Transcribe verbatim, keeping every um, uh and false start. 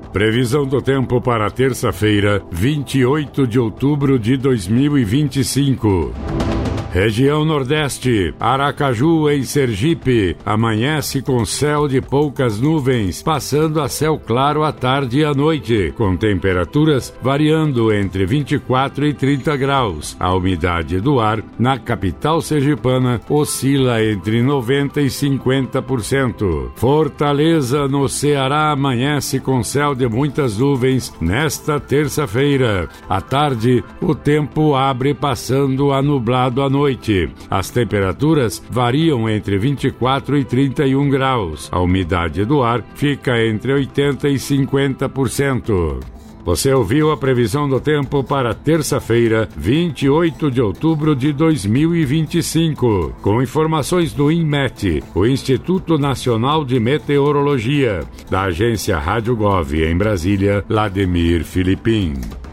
Previsão do tempo para terça-feira, vinte e oito de outubro de dois mil e vinte e cinco. Região Nordeste, Aracaju em Sergipe, amanhece com céu de poucas nuvens, passando a céu claro à tarde e à noite, com temperaturas variando entre vinte e quatro e trinta graus. A umidade do ar na capital sergipana oscila entre noventa e cinquenta por cento. Fortaleza, no Ceará, amanhece com céu de muitas nuvens nesta terça-feira. À tarde, o tempo abre passando a nublado à noite. Noite. As temperaturas variam entre vinte e quatro e trinta e um graus. A umidade do ar fica entre oitenta e cinquenta por cento. Você ouviu a previsão do tempo para terça-feira, vinte e oito de outubro de dois mil e vinte e cinco, com informações do INMET, o Instituto Nacional de Meteorologia, da agência Rádio Gov em Brasília, Lademir Filipim.